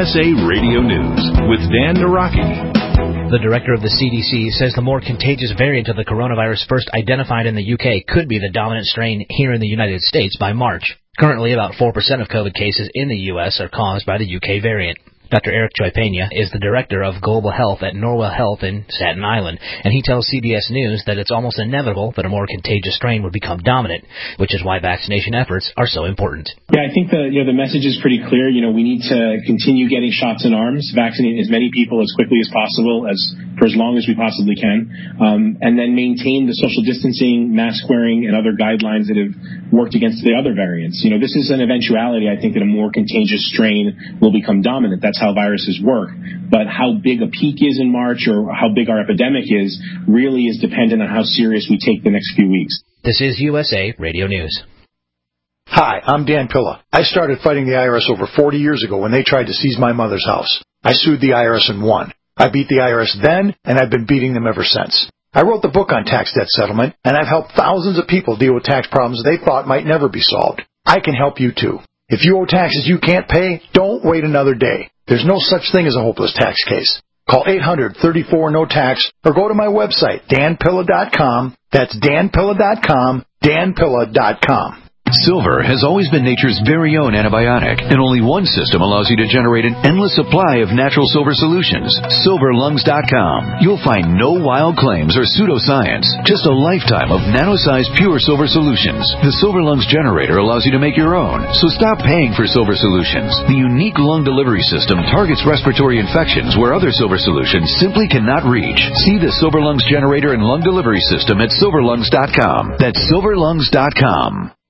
USA Radio News with Dan Naraki. The director of the CDC says the more contagious variant of the coronavirus first identified in the UK could be the dominant strain here in the United States by March. Currently, about 4% of COVID cases in the U.S. are caused by the UK variant. Dr. Eric Choi-Pena is the director of Global Health at Norwell Health in Staten Island, and he tells CBS News that it's almost inevitable that a more contagious strain would become dominant, which is why vaccination efforts are so important. Yeah, I think the message is pretty clear. We need to continue getting shots in arms, vaccinating as many people as quickly as possible, for as long as we possibly can, and then maintain the social distancing, mask wearing, and other guidelines that have worked against the other variants. This is an eventuality, I think, that a more contagious strain will become dominant. That's how viruses work. But how big a peak is in March or how big our epidemic is really is dependent on how serious we take the next few weeks. This is USA Radio News. Hi, I'm Dan Pilla. I started fighting the IRS over 40 years ago when they tried to seize my mother's house. I sued the IRS and won. I beat the IRS then, and I've been beating them ever since. I wrote the book on tax debt settlement, and I've helped thousands of people deal with tax problems they thought might never be solved. I can help you too. If you owe taxes you can't pay, don't wait another day. There's no such thing as a hopeless tax case. Call 800-34-NO-TAX or go to my website, danpilla.com. That's danpilla.com, danpilla.com. Silver has always been nature's very own antibiotic, and only one system allows you to generate an endless supply of natural silver solutions. SilverLungs.com. You'll find no wild claims or pseudoscience, just a lifetime of nano-sized pure silver solutions. The Silver Lungs generator allows you to make your own, so stop paying for silver solutions. The unique lung delivery system targets respiratory infections where other silver solutions simply cannot reach. See the Silver Lungs generator and lung delivery system at SilverLungs.com. That's SilverLungs.com.